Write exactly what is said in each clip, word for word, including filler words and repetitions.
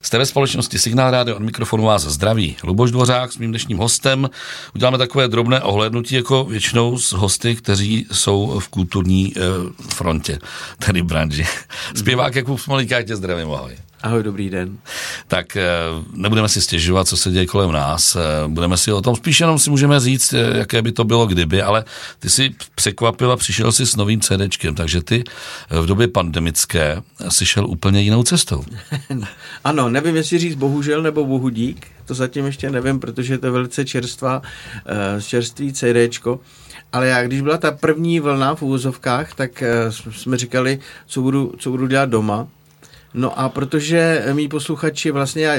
Z té ve společnosti Signál Rádio od mikrofonu vás zdraví Luboš Dvořák s mým dnešním hostem. Uděláme takové drobné ohlédnutí jako většinou s hosty, kteří jsou v kulturní eh, frontě, tedy branži. Zpěvák Jakub Smolík, já tě zdravím, ahoj. Ahoj, dobrý den. Tak nebudeme si stěžovat, co se děje kolem nás, budeme si o tom, spíš jenom si můžeme říct, jaké by to bylo kdyby, ale ty si překvapil a přišel si s novým CDčkem, takže ty v době pandemické si šel úplně jinou cestou. Ano, nevím, jestli říct bohužel nebo bohu dík, to zatím ještě nevím, protože to je velice čerstvá, čerstvý CDčko. Ale já, když byla ta první vlna v úvozovkách, tak jsme říkali, co budu, co budu dělat doma. No a protože mý posluchači vlastně a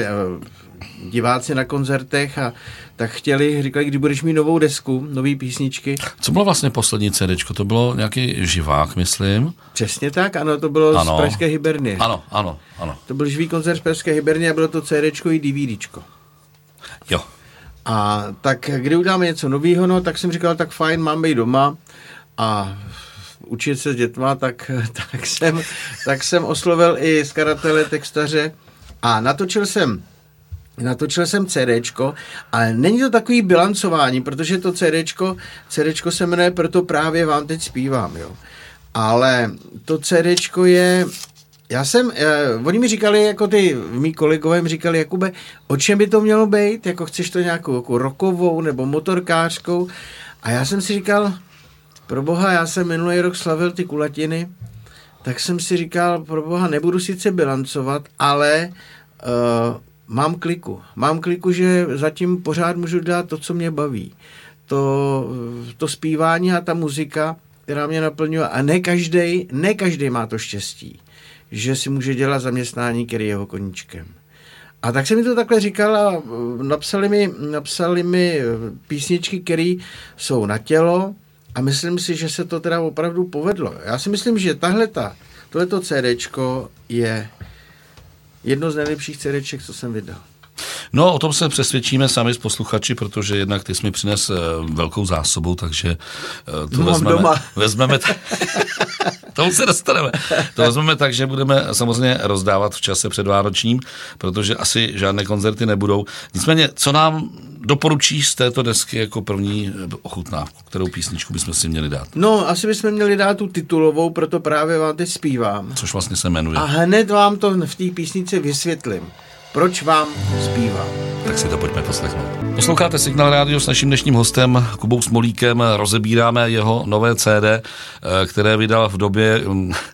diváci na koncertech a tak chtěli, říkali, když budeš mít novou desku, nový písničky. Co bylo vlastně poslední CDčko? To bylo nějaký živák, myslím. Přesně tak, ano, to bylo ano. Z Pražské Hybernie. Ano, ano, ano. To byl živý koncert z Pražské Hybernie a bylo to CDčko i DVDčko. Jo. A tak kdy uděláme něco novýho, no, tak jsem říkal, tak fajn, mám být doma a učit se s dětma, tak, tak, jsem, tak jsem oslovil i skladatele, textaře a natočil jsem natočil jsem CDčko, ale není to takový bilancování, protože to CDčko, CDčko se jmenuje Proto právě vám teď zpívám, jo. Ale to CDčko je, já jsem, eh, oni mi říkali, jako ty mý kolegové mi říkali, Jakube, o čem by to mělo být, jako chceš to nějakou jako rockovou nebo motorkářskou, a já jsem si říkal, pro boha, já jsem minulý rok slavil ty kulatiny, tak jsem si říkal, pro boha, nebudu sice bilancovat, ale uh, mám kliku. Mám kliku, že zatím pořád můžu dělat to, co mě baví. To, to zpívání a ta muzika, která mě naplňuje. A ne každej, ne každej má to štěstí, že si může dělat zaměstnání, který je jeho koníčkem. A tak jsem mi to takhle říkal a napsali mi, napsali mi písničky, které jsou na tělo, a myslím si, že se to teda opravdu povedlo. Já si myslím, že tahleta, tohleto CDčko je jedno z nejlepších CDček, co jsem vydal. No, o tom se přesvědčíme sami s posluchači, protože jednak ty jsi mi přines velkou zásobu, takže to no, vezmeme. Doma. vezmeme t- tomu se dostaneme. To vezmeme tak, že budeme samozřejmě rozdávat v čase předvánočním, protože asi žádné koncerty nebudou. Nicméně, co nám doporučíš z této desky jako první ochutnávku, kterou písničku bychom si měli dát? No, asi bychom měli dát tu titulovou, proto právě vám teď zpívám. Což vlastně se jmenuje. A hned vám to v té písnici vysvětlím. Proč vám zpívám? Tak si to pojďme poslechnout. Posloucháte Signál Rádio s naším dnešním hostem Kubou Smolíkem. Rozebíráme jeho nové C D, které vydal v době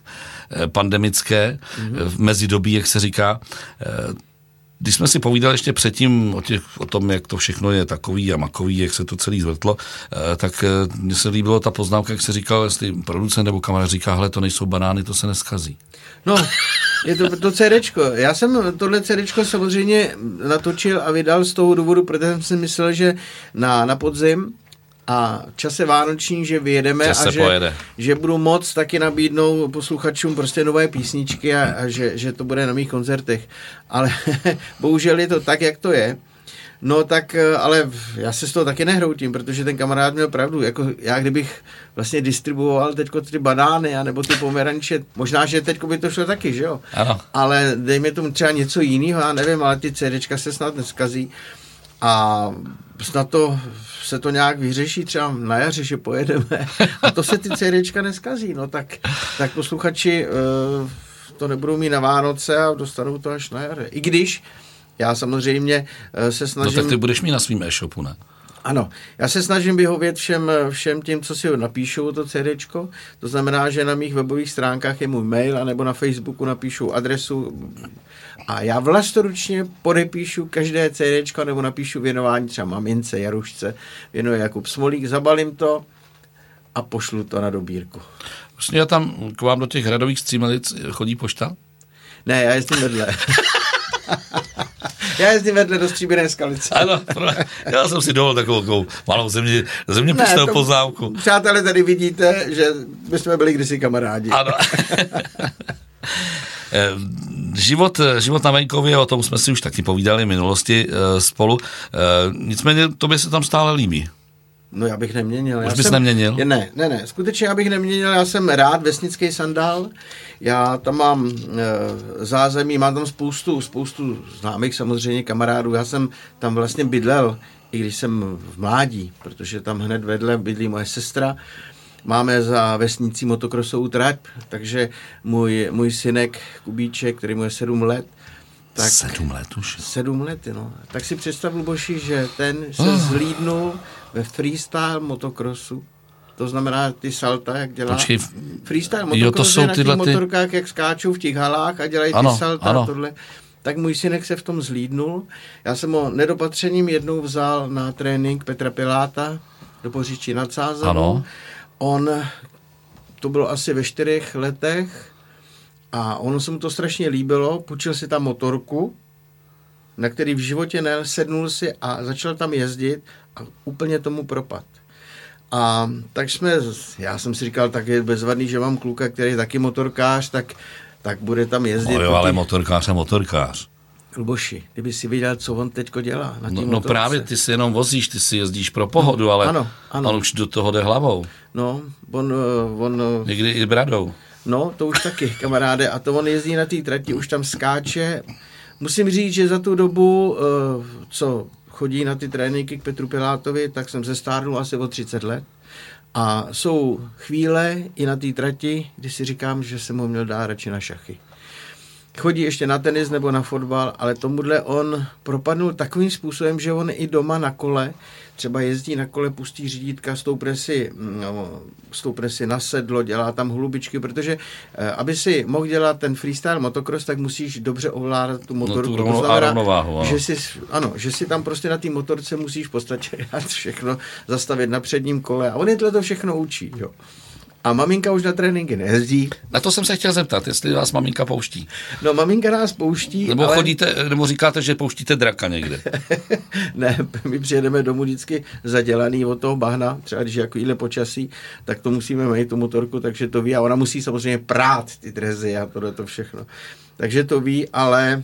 pandemické, mm-hmm. v mezidobí, jak se říká. Když jsme si povídali ještě předtím o, těch, o tom, jak to všechno je takový a makový, jak se to celý zvrtlo, tak mně se líbilo ta poznámka, jak se říkal, jestli producent nebo kamarád říká, hele, to nejsou banány, to se neskazí. No, je to to CDčko. Já jsem tohle CDčko samozřejmě natočil a vydal z toho důvodu, protože jsem si myslel, že na, na podzim a v čase vánoční, že vyjedeme a že, že budu moc taky nabídnout posluchačům prostě nové písničky a, a že, že to bude na mých koncertech. Ale bohužel je to tak, jak to je. No tak, ale já se z toho taky nehroutím, protože ten kamarád měl pravdu. Jako já kdybych vlastně distribuoval teďko ty banány a nebo ty pomeranče, možná, že teďko by to šlo taky, že jo? Ano. Ale dejme tomu třeba něco jiného, já nevím, ale ty CDčka se snad neskazí. A snad to se to nějak vyřeší třeba na jaře, že pojedeme a to se ty CDčka neskazí, no tak, tak posluchači uh, to nebudou mít na Vánoce a dostanou to až na jaře. I když já samozřejmě uh, se snažím... No tak ty budeš mít na svým e-shopu, ne? Ano, já se snažím vyhovět všem, všem tím, co si napíšou to CDčko, to znamená, že na mých webových stránkách je můj mail, anebo na Facebooku napíšu adresu a já vlastoručně podepíšu každé CDčko, nebo napíšu věnování třeba mamince, Jarušce, věnuje Jakub Smolík, zabalím to a pošlu to na dobírku. Vlastně já tam k vám do těch Hradových Střímelic chodí pošta? Ne, já jezdím vedle. Já jezdím vedle do Stříbrné Skalice. Ano, já jsem si dovolil takovou malou země, zeměpisnou poznámku. Přátelé, tady vidíte, že my jsme byli kdysi kamarádi. Ano. Život, život na venkově, o tom jsme si už taky povídali v minulosti spolu. Nicméně tobě se tam stále líbí. No já bych neměnil. Už já bys jsem, neměnil? Je, ne, ne, ne, skutečně já bych neměnil, já jsem rád vesnický sandál, já tam mám e, zázemí, mám tam spoustu, spoustu známých samozřejmě kamarádů, já jsem tam vlastně bydlel, i když jsem v mládí, protože tam hned vedle bydlí moje sestra, máme za vesnicí motokrosovou trať, takže můj, můj synek Kubíček, který mu je sedm let, tak sedm let už? Sedm let, no. Tak si představ, Luboši, že ten se oh. zhlídnul ve freestyle motokrosu. To znamená ty salta, jak dělá. Počkej, freestyle motokros je na těch motorkách, jak skáčou v těch halách a dělají ano, ty salta ano. a tohle. Tak můj synek se v tom zhlídnul. Já jsem ho nedopatřením jednou vzal na trénink Petra Piláta do Poříčí nad Sázavou. On, to bylo asi ve čtyřech letech, a ono se mu to strašně líbilo, půjčil si tam motorku, na který v životě nejel, sednul si a začal tam jezdit a úplně tomu propad. A tak jsme, já jsem si říkal, tak je bezvadný, že mám kluka, který je taky motorkář, tak, tak bude tam jezdit. No jo, ale motorkář a motorkář. Luboši, kdyby si viděl, co on teďko dělá na no, no právě, ty si jenom vozíš, ty si jezdíš pro pohodu, no, ale ano, ano. On už do toho jde hlavou. No, on... on někdy i bradou. No, to už taky, kamaráde. A to on jezdí na té trati, už tam skáče. Musím říct, že za tu dobu, co chodí na ty tréninky k Petru Pilátovi, tak jsem zestárnul asi o třicet let. A jsou chvíle i na té trati, kdy si říkám, že jsem ho měl dát radši na šachy. Chodí ještě na tenis nebo na fotbal, ale tomuhle on propadnul takovým způsobem, že on i doma na kole, třeba jezdí na kole, pustí řídítka, stoupne si, no, stoupne si na sedlo, dělá tam hlubičky, protože eh, aby si mohl dělat ten freestyle motocross, tak musíš dobře ovládat tu motorku. No, tu to znamená, rovnováhu, že si, ano, že si tam prostě na té motorce musíš v podstatě všechno zastavit na předním kole a on je to všechno učí, jo. A maminka už na tréninky nejezdí. Na to jsem se chtěl zeptat, jestli vás maminka pouští. No, maminka nás pouští, Nebo ale... chodíte, nebo říkáte, že pouštíte draka někde. Ne, my přijedeme domů vždycky zadělaný od toho bahna, třeba když je takovýhle počasí, tak to musíme mít tu motorku, takže to ví. A ona musí samozřejmě prát ty drezy a tohle to všechno. Takže to ví, ale...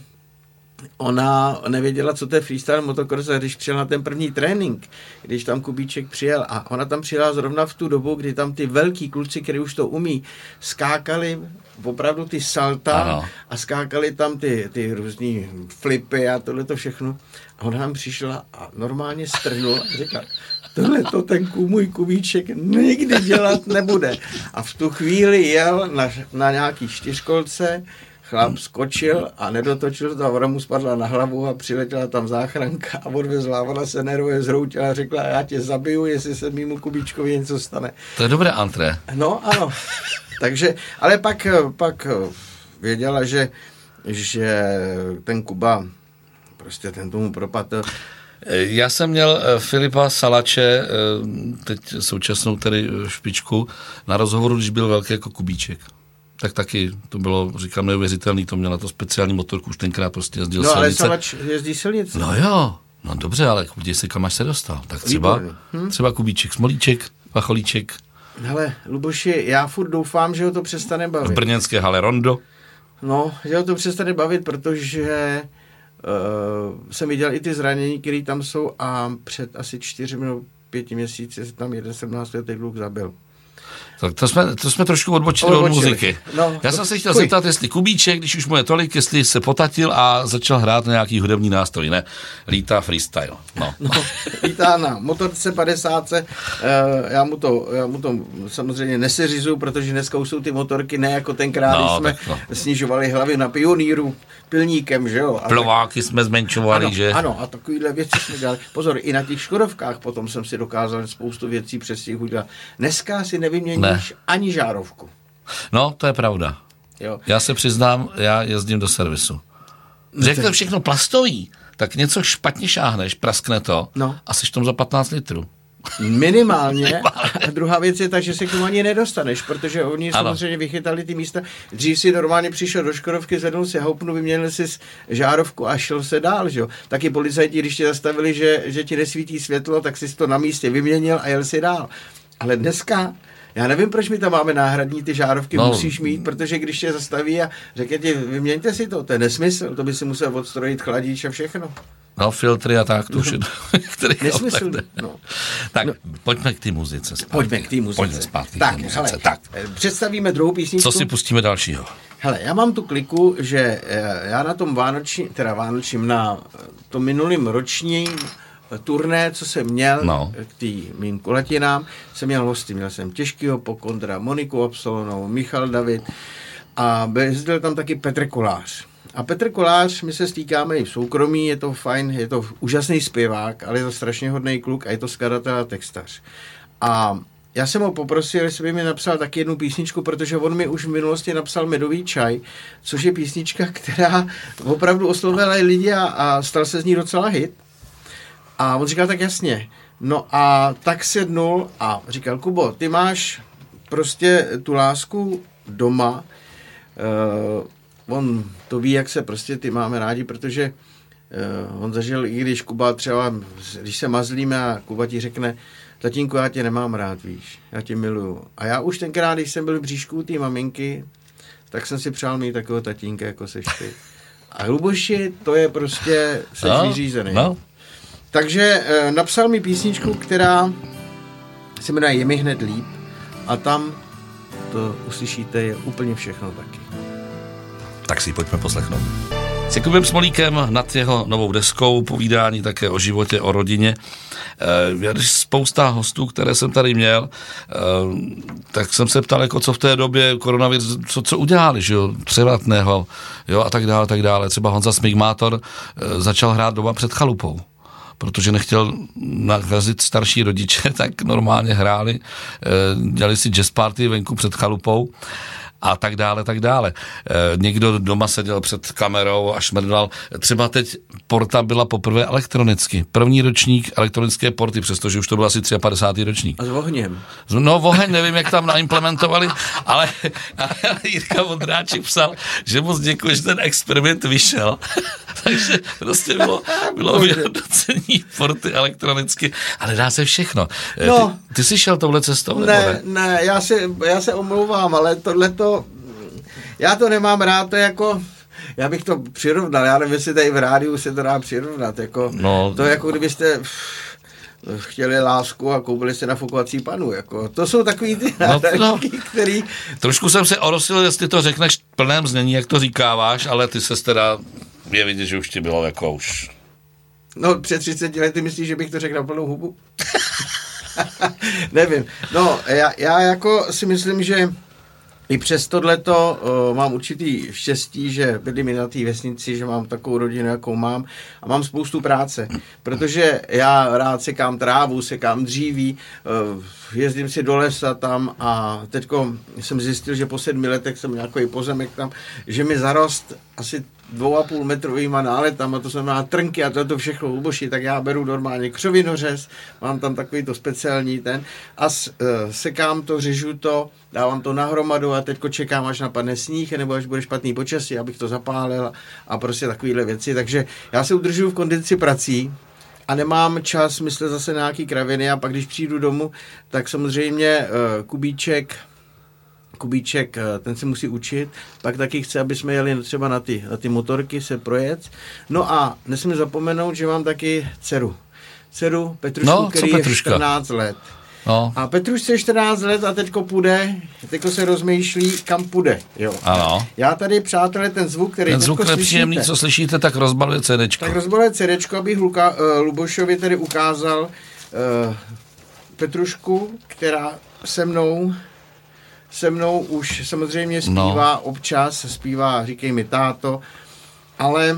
Ona nevěděla, co to je freestyle motocross, a když přijel na ten první trénink, když tam Kubíček přijel a ona tam přijela zrovna v tu dobu, kdy tam ty velký kluci, kteří už to umí, skákali opravdu ty salta ano. a skákali tam ty, ty různý flipy a tohle to všechno. A ona tam přišla a normálně strhnula a říkala, tohle to ten můj Kubíček nikdy dělat nebude. A v tu chvíli jel na, na nějaký čtyřkolce, chlap skočil a nedotočil to a ona mu spadla na hlavu a přiletěla tam záchranka a odvezla. Ona se nervuje zhroutila a řekla, já tě zabiju, jestli se mýmu Kubíčkovi něco stane. To je dobré antré. No, ano. Takže, ale pak, pak věděla, že, že ten Kuba prostě ten tomu propadl. Já jsem měl Filipa Salače, teď současnou tedy špičku, na rozhovoru, když byl velký jako Kubíček. Tak taky to bylo, říkám, neuvěřitelný, to měl na to speciální motorku, už tenkrát prostě jezdil no, silnice. No ale Salač jezdí silnice. No jo, no dobře, ale podívej se, kam až se dostal. Tak třeba, hm? třeba Kubíček, Smolíček, Pacholíček. Hele, Luboši, já furt doufám, že ho to přestane bavit. V brněnské hale Rondo. No, že ho to přestane bavit, protože uh, jsem viděl i ty zranění, které tam jsou a před asi čtyřmi nebo pěti měsíci se tam jeden sedmnáctiletý kluk zabil. Tak to jsme, to jsme trošku odbočili, odbočili. od muziky. No, Já to, jsem se chtěl fuj. zeptat, jestli Kubíček, když už mu je tolik, jestli se potatil a začal hrát na nějaký hudební nástroj, ne? Lítá freestyle. No. No, lítá na motorce padesátce, já mu to, já mu to samozřejmě neseřizu, protože dneska už jsou ty motorky ne jako tenkrát, no, když jsme no. snižovali hlavy na pioníru pilníkem, že jo? Plováky jsme zmenšovali, ano, že? Ano, a takovýhle věci jsme dělali. Pozor, i na těch Škodovkách potom jsem si dokázal spoustu věcí přes těch udělat. Dneska si nevyměníš ne. ani žárovku. No, to je pravda. Jo. Já se přiznám, já jezdím do servisu. Řekl to všechno plastový, tak něco špatně šáhneš, praskne to no. a seš tam za patnáct litrů. Minimálně. A druhá věc je ta, že se k tomu ani nedostaneš, protože oni ano. samozřejmě vychytali ty místa. Dřív si normálně přišel do Škodovky, zvednul si houpnu, vyměnil si žárovku a šel se dál. Že jo? Taky policajti, když tě zastavili, že, že ti nesvítí světlo, tak si to na místě vyměnil a jel si dál. Ale dneska, já nevím, proč my tam máme náhradní ty žárovky, no. musíš mít, protože když tě zastaví a řekne ti, vyměňte si to, to je nesmysl, to by si musel odstrojit chladič a všechno. No, filtry a tak, tuším. Nesmysl. Tak, no. tak no. Pojďme k té muzice zpátky. Pojďme k té muzice. Pojďme zpátky tak, k té muzice. Hele, tak. Představíme druhou písničku. Co si pustíme dalšího? Hele, já mám tu kliku, že já na tom vánočním, teda vánočním, na tom minulým ročním turné, co jsem měl no. k tý mým kulatinám, jsem měl hosty. Měl jsem Těžkýho Pokondra, Moniku Absolonovou, Michal David a jezdil tam taky Petr Kolář. A Petr Kolář, my se stýkáme i v soukromí, je to fajn, je to úžasný zpěvák, ale je to strašně hodný kluk a je to skladatel a textař. A já jsem ho poprosil, jestli by mi napsal taky jednu písničku, protože on mi už v minulosti napsal Medový čaj, což je písnička, která opravdu oslovila lidi a, a stal se z ní docela hit. A on říkal tak jasně. No a tak sednul a říkal, Kubo, ty máš prostě tu lásku doma, uh, on to ví, jak se prostě ty máme rádi, protože uh, on zažil, i když Kuba třeba, když se mazlíme a Kuba ti řekne, tatínku, já tě nemám rád, víš, já tě miluju. A já už tenkrát, když jsem byl v bříšku té maminky, tak jsem si přál mít takového tatínka, jako seš ty. A Luboši, to je prostě, seš no, vyřízený. No. Takže e, napsal mi písničku, která se jmenuje Je mi hned líp a tam to uslyšíte, je úplně všechno taky. Tak si pojďme poslechnout. S Jakubem Smolíkem nad jeho novou deskou, povídání také o životě, o rodině. E, spousta hostů, které jsem tady měl, e, tak jsem se ptal, jako co v té době koronavirus, co, co udělali, že jo, převratného, jo, a tak dále, tak dále. Třeba Honza Smigmátor e, začal hrát doma před chalupou, protože nechtěl nakazit starší rodiče, tak normálně hráli, dělali si jazz party venku před chalupou a tak dále, tak dále. Někdo doma seděl před kamerou a šmrdlal. Třeba teď porta byla poprvé elektronicky. První ročník elektronické porty, přestože už to byl asi padesátý třetí ročník. A s ohněm. No oheň, nevím, jak tam naimplementovali, ale, ale Jirka Vondráček psal, že moc děkuji, že ten experiment vyšel. Takže prostě bylo, bylo vyhodnocení porty elektronicky, ale dá se všechno. No, ty, ty jsi šel touhle cestou? Ne, ne, ne já, se, já se omlouvám, ale tohleto, já to nemám rád, to je jako, já bych to přirovnal, já nevím, jestli tady v rádiu se to dá přirovnat, jako, no, to je jako kdybyste chtěli lásku a koupili si nafukovací panu, jako, to jsou takový ty no, no. který... Trošku jsem se orosil, jestli to řekneš v plném znění, jak to říkáváš, ale ty ses teda, je vidět, že už ti bylo jako už... No, před třiceti lety myslíš, že bych to řekl na plnou hubu? Nevím. No, já, já jako si myslím, že i přes tohleto uh, mám určitý štěstí, že bydlím na té vesnici, že mám takovou rodinu, jakou mám a mám spoustu práce, protože já rád sekám trávu, sekám dříví, uh, jezdím si do lesa tam a teďko jsem zjistil, že po sedmi letech jsem nějaký pozemek tam, že mi zarost asi dvou a půl metrovýma náletama, to znamená trnky a to, to všechno Luboši, tak já beru normálně křovinořez, mám tam takový to speciální ten a s, uh, sekám to, řežu to, dávám to nahromadu a teďko čekám, až napadne sníh, nebo až bude špatný počasí, abych to zapálil a prostě takovýhle věci, takže já se udržuju v kondici prací a nemám čas myslet zase na nějaký kraviny a pak když přijdu domů, tak samozřejmě uh, Kubíček Kubíček, ten se musí učit, pak taky chce, aby jsme jeli třeba na ty, na ty motorky se projet. No a nesmím zapomenout, že mám taky dceru. Dceru Petrušku, no, který je čtrnáct let. No. A Petrušce je čtrnáct let a teďko půjde, teďko se rozmýšlí, kam půjde. Jo. Ano. Já tady, přátelé, ten zvuk, který ten zvuk nepříjemný, co slyšíte, tak rozbaluje cédéčko. Tak rozbaluje cédéčko, abych Luka, uh, Lubošovi tady ukázal uh, Petrušku, která se mnou se mnou už samozřejmě zpívá no. občas, zpívá Říkej mi táto, ale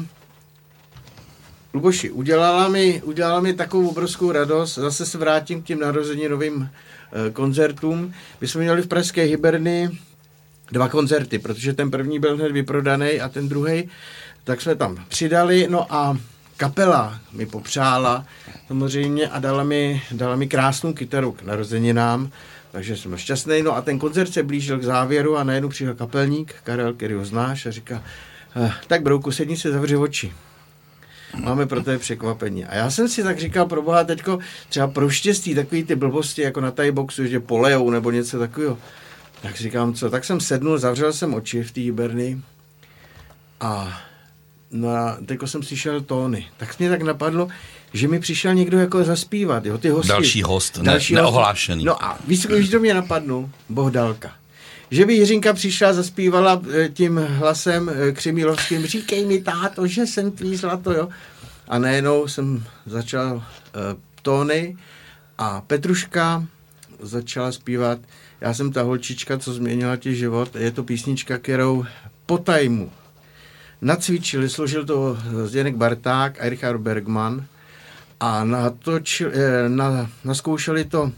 Luboši, udělala mi, udělala mi takovou obrovskou radost, zase se vrátím k těm narozeninovým e, koncertům. My jsme měli v pražské Hybernii dva koncerty, protože ten první byl hned vyprodaný a ten druhý, tak jsme tam přidali, no a kapela mi popřála samozřejmě a dala mi, dala mi krásnou kytaru k narozeninám, takže jsem šťastný. No a ten koncert se blížil k závěru a najednou přišel kapelník, Karel, který ho znáš, a říká, tak Brouku, sedni se, zavři oči. Máme pro tebe překvapení. A já jsem si tak říkal, pro boha, teďko třeba pro štěstí, takový ty blbosti, jako na Thai-boxu, že polejou nebo něco takového. Tak říkám, co? Tak jsem sednul, zavřel jsem oči v té Hybernii a no a teďko jsem slyšel tóny. Tak mě tak napadlo, že mi přišel někdo jako zaspívat, jo, ty hosti. Další host, další ne, host. neohlášený. No a víš, když to mě napadnul, Bohdalka. Že by Jiřinka přišla, zaspívala tím hlasem křimílovským, říkej mi, táto, že jsem tvý zlato, jo. A najednou jsem začal uh, tóny a Petruška začala zpívat. Já jsem ta holčička, co změnila ti život. Je to písnička, kterou po tajmu nacvičili, složil to Zdeněk Barták a Richard Bergman a natočil, na, naskoušeli to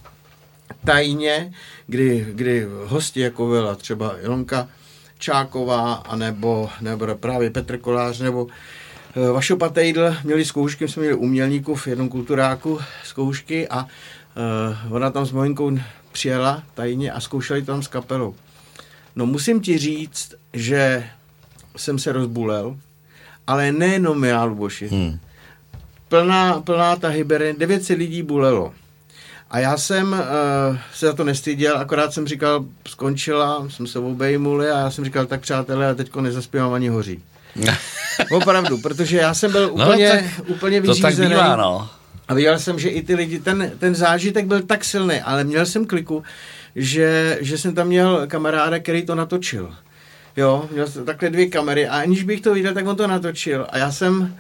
tajně, kdy, kdy hosti jako byla třeba Ilonka Čáková, anebo, nebo právě Petr Kolář, nebo Vašo Patejdl, měli zkoušky, jsme měli umělníků v jednom kulturáku zkoušky a uh, ona tam s Mohinkou přijela tajně a zkoušeli tam s kapelou. No musím ti říct, že jsem se rozbulel, ale nejenom já, Luboši. Hmm. Plná, plná ta hyberin, devět set lidí bulelo. A já jsem uh, se za to nestyděl, akorát jsem říkal, skončila, jsme se obejmuli a já jsem říkal, tak přátelé, já teďko nezaspívám ani hoří. Opravdu, protože já jsem byl úplně, no, úplně vyřízený. To tak bývá, no. A viděl jsem, že i ty lidi, ten, ten zážitek byl tak silný, ale měl jsem kliku, že, že jsem tam měl kamaráda, který to natočil. Jo, měl jsem takhle dvě kamery a aniž bych to viděl, tak on to natočil. A já jsem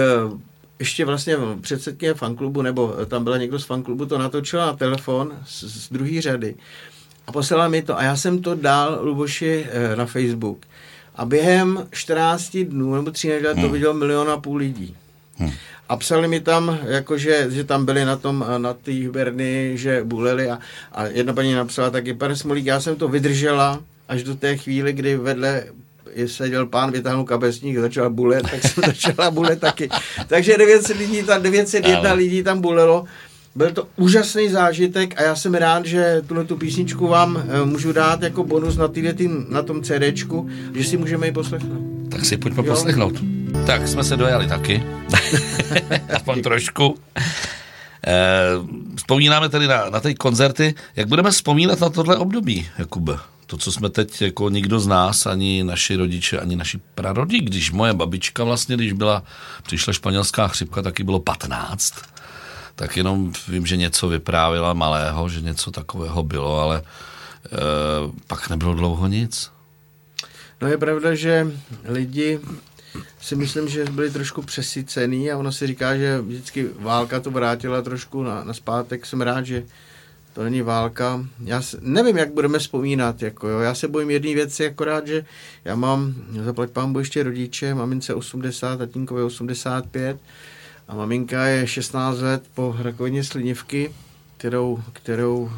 ještě vlastně předsedkyně fanklubu, nebo tam byla někdo z fanklubu, to natočila na telefon z, z druhé řady. A poslala mi to a já jsem to dal Luboši na Facebook. A během čtrnácti dnů nebo tří neděl to hmm. viděl milion a půl lidí. Hmm. A psali mi tam, jakože, že tam byli na tom, na té hyberny, že buleli a, a jedna paní napsala taky, pane Smolík, já jsem to vydržela až do té chvíli, kdy vedle seděl pán, vytáhnul kapesník a začal bulet, tak jsem začala bulet taky. Takže devět set lidí tam, devět set jedna lidí tam bulelo. Byl to úžasný zážitek a já jsem rád, že tuhle tu písničku vám můžu dát jako bonus na, týdety, na tom CDčku, že si můžeme ji poslechnout. Tak si pojďme jo. poslechnout. Tak jsme se dojali taky. Aspoň trošku. E, vzpomínáme tady na, na ty koncerty. Jak budeme vzpomínat na tohle období, Jakube? To, co jsme teď jako nikdo z nás, ani naši rodiče, ani naši prarodi, když moje babička vlastně, když byla, přišla španělská chřipka, taky bylo patnáct. Tak jenom vím, že něco vyprávila malého, že něco takového bylo, ale e, pak nebylo dlouho nic. No je pravda, že lidi si myslím, že byli trošku přesycený a ono si říká, že vždycky válka to vrátila trošku na, na zpátek. Jsem rád, že to není válka. Já se, nevím, jak budeme vzpomínat. Jako, jo. Já se bojím jedné věci, akorát, že já mám, zaplať pánbu ještě rodiče, mamince osmdesát, tatínkovi osmdesát pět a maminka je šestnáct let po rakovině slinivky, kterou, kterou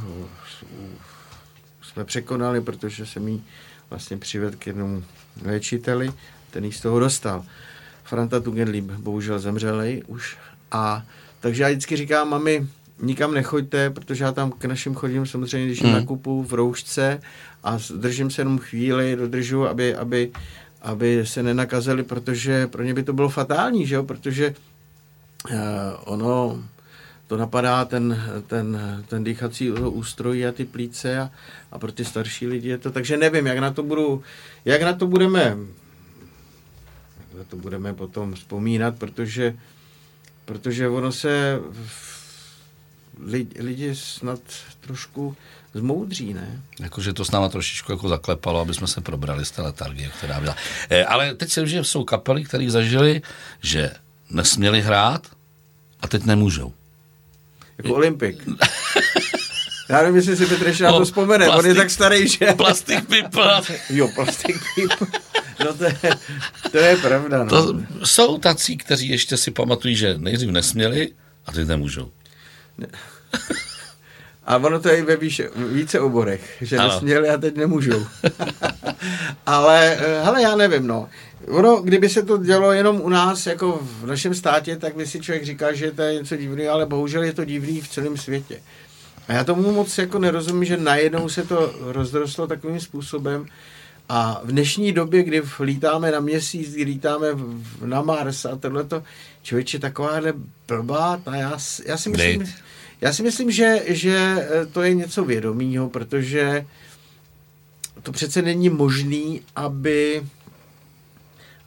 jsme překonali, protože jsem jí vlastně přivedl k jednomu léčiteli, ten jí z toho dostal. Franta Tugendlieb, bohužel zemřelej už. A takže já vždycky říkám, mami, nikam nechoďte, protože já tam k našim chodím samozřejmě, když mm. nakupu v roušce a držím se jenom chvíli, dodržu, aby, aby, aby se nenakazili, protože pro ně by to bylo fatální, že jo, protože uh, ono to napadá ten, ten, ten dýchací ústrojí a ty plíce a, a pro ty starší lidi je to, takže nevím, jak na to budu, jak na to budeme jak na to budeme potom vzpomínat, protože protože ono se lidi, lidi snad trošku zmoudří, ne? Jakože to s náma trošičku jako zaklepalo, aby jsme se probrali z té letargie, která byla. E, ale teď se že jsou kapely, které zažili, že nesměli hrát a teď nemůžou. Jako Olympik. Já nevím, jestli si Petr na to vzpomene, on je tak starý, že... Plastic People. Jo, Plastic People. No to je, to je pravda. No. To jsou tací, kteří ještě si pamatují, že nejdřív nesměli a teď nemůžou. Ne. A ono to je i ve výše, více oborech, že ano. Nesměli a teď nemůžou. Ale, hele, já nevím, no. Ono, kdyby se to dělo jenom u nás, jako v našem státě, tak by si člověk říkal, že to je něco divného, ale bohužel je to divný v celém světě. A já tomu moc jako nerozumím, že najednou se to rozrostlo takovým způsobem a v dnešní době, kdy lítáme na měsíc, kdy lítáme na Mars a tohleto, člověče, takováhle blbá, a já, já si myslím, já si myslím, že, že to je něco vědomího, protože to přece není možný, aby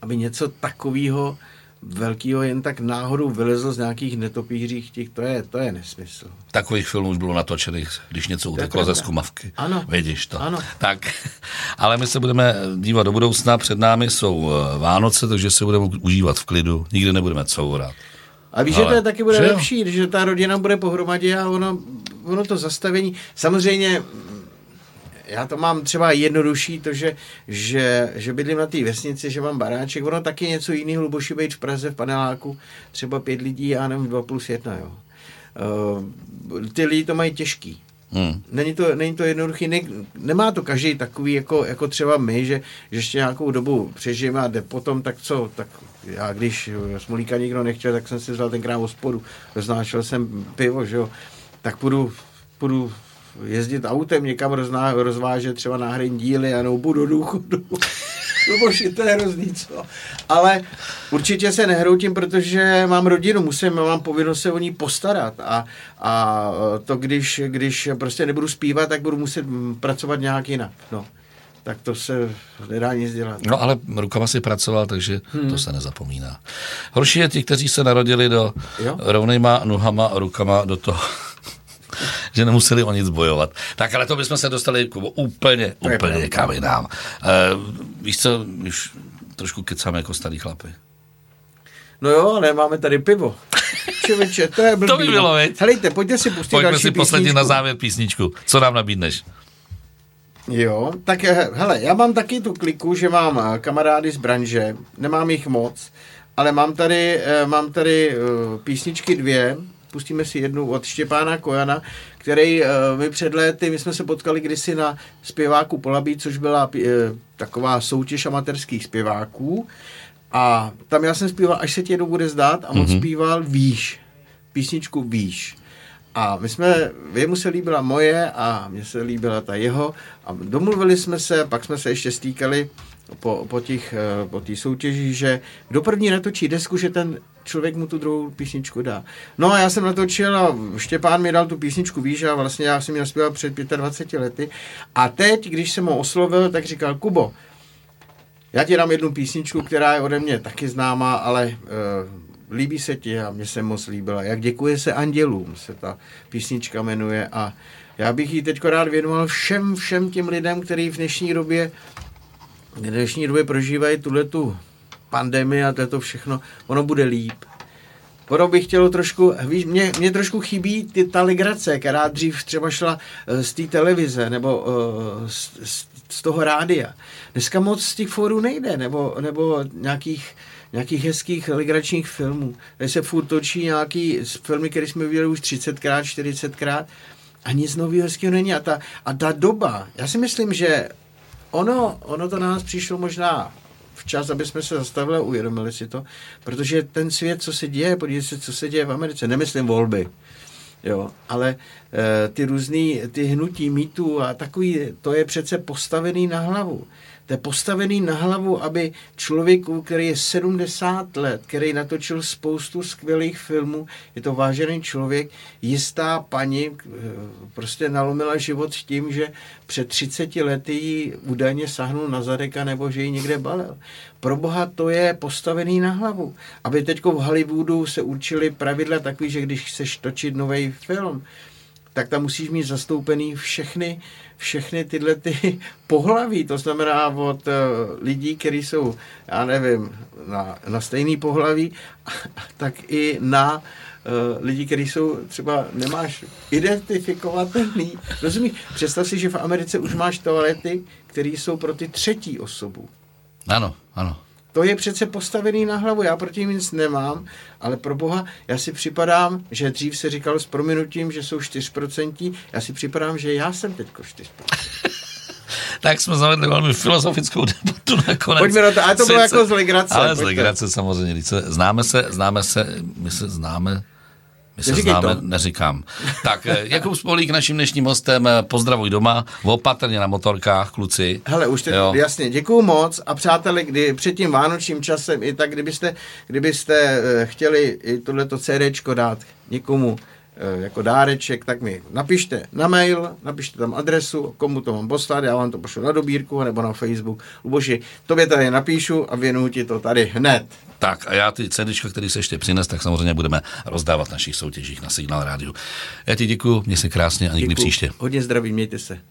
aby něco takového velkýho jen tak náhodou vylezl z nějakých netopířích těch, to je, to je nesmysl. Takových filmů už bylo natočených, když něco uteklo ze zkumavky. Ano. Vidíš to. Ano. Tak, ale my se budeme dívat do budoucna, před námi jsou Vánoce, takže se budeme užívat v klidu, nikdy nebudeme courat. A víš, ale, že to taky bude lepší, jo. Když ta rodina bude pohromadě a ono, ono to zastavení, samozřejmě já to mám třeba jednodušší, to, že, že, že bydlím na té vesnici, že mám baráček, ono taky něco jiného, hluboší být v Praze v paneláku, třeba pět lidí, já nevím, dva plus jedna, jo. Uh, ty lidi to mají těžký. Hmm. Není to, není to jednoduchý, ne, nemá to každý takový, jako, jako třeba my, že, že ještě nějakou dobu přežijeme a jde potom, tak co, tak já když smolíka nikdo nechtěl, tak jsem si vzal tenkrát hospodu, roznášel jsem pivo, že jo, tak půjdu, půjdu jezdit autem, někam rozná, rozvážet třeba náhradní díly a nebo do důchodu. Boži, to je hrozný, co? Ale určitě se nehroutím, protože mám rodinu, musím, mám povinnost se o ní postarat a, a to, když, když prostě nebudu zpívat, tak budu muset pracovat nějak jinak, no. Tak to se nedá nic dělat. No ale rukama si pracoval, takže hmm. to se nezapomíná. Horší je ti, kteří se narodili do jo? rovnejma nohama a rukama do toho, že nemuseli o nic bojovat. Tak ale to bychom se dostali úplně, to úplně kam jinam. Uh, víš co, už trošku kecáme jako starý chlapy. No jo, ale máme tady pivo. Čověče, to je blbý. To by bylo, veď. Helejte, pojďte si pustit Pojďme další si poslední písničku. Na závěr písničku. Co nám nabídneš? Jo, tak hele, já mám taky tu kliku, že mám kamarády z branže, nemám jich moc, ale mám tady, mám tady písničky dvě, pustíme si jednu od Štěpána Kojana, který my před léty, my jsme se potkali kdysi na zpěváku Polabí, což byla taková soutěž amatérských zpěváků a tam já jsem zpíval Až se ti jednou bude zdát a on mm-hmm. zpíval Víš, písničku Víš. A my jsme, jemu se líbila moje a mně se líbila ta jeho a domluvili jsme se, pak jsme se ještě stýkali po, po těch po té soutěži, že kdo první natočí desku, že ten člověk mu tu druhou písničku dá. No a já jsem natočil a Štěpán mi dal tu písničku Víš a vlastně já jsem ji naspíval před dvaceti pěti lety a teď, když jsem ho oslovil, tak říkal, Kubo, já ti dám jednu písničku, která je ode mě taky známá, ale uh, líbí se ti a mně se moc líbila. Jak děkuje se andělům, se ta písnička jmenuje a já bych ji teď rád věnoval všem, všem těm lidem, kteří v dnešní době v dnešní době prožívají tuhletu pandemii a to všechno, ono bude líp. Ono bych chtělo trošku, víš, mě, mě trošku chybí ty, ta legrace, která dřív třeba šla uh, z té televize nebo uh, z, z, z toho rádia. Dneska moc z těch fórů nejde, nebo, nebo nějakých, nějakých hezkých legračních filmů. Tady se furt točí nějaký filmy, které jsme viděli už třicetkrát, čtyřicetkrát a nic nového hezkého není. A ta, a ta doba, já si myslím, že ono, ono to na nás přišlo možná včas, aby jsme se zastavili a uvědomili si to, protože ten svět, co se děje, podívejte se, co se děje v Americe, nemyslím volby, jo, ale e, ty různý, ty hnutí mýtů a takový, to je přece postavený na hlavu. To je postavený na hlavu, aby člověku, který je sedmdesát let, který natočil spoustu skvělých filmů, je to vážený člověk, jistá paní prostě nalomila život tím, že před třiceti lety jí údajně sahnul na zadeka nebo že ji někde balil. Pro boha to je postavený na hlavu. Aby teďko v Hollywoodu se určili pravidla takový, že když chceš točit nový film, tak tam musíš mít zastoupený všechny, všechny tyhle ty pohlaví, to znamená od uh, lidí, kteří jsou, já nevím, na, na stejný pohlaví, tak i na uh, lidi, kteří jsou třeba, nemáš identifikovatelný. Rozumíš? Představ si, že v Americe už máš toalety, které jsou pro ty třetí osobu. Ano, ano. To je přece postavený na hlavu, já proti nic nemám, ale pro boha, já si připadám, že dřív se říkalo s prominutím, že jsou čtyři procenta, já si připadám, že já jsem teďko čtyři procenta. Tak jsme zavedli velmi filozofickou debatu nakonec. Pojďme na to, ale to bylo jako z legrace. Ale z legrace samozřejmě, známe se, známe se, my se známe, my se Neříkej známe, to. Neříkám. Tak, Jakub Smolík, naším dnešním hostem, pozdravuj doma, opatrně na motorkách, kluci. Hele, už teď, jasně, děkuju moc a přátelé, kdy před tím vánočním časem, i tak kdybyste, kdybyste chtěli i tohleto CDčko dát někomu, jako dáreček, tak mi napište na mail, napište tam adresu, komu to mám poslat, já vám to pošlu na dobírku nebo na Facebook. Luboši, tobě tady napíšu a věnuju ti to tady hned. Tak a já ty cedička, který se ještě přines, tak samozřejmě budeme rozdávat v našich soutěžích na Signál Rádiu. Já ti děkuju, měj se krásně a někdy Děkuju. příště. Hodně zdraví, mějte se.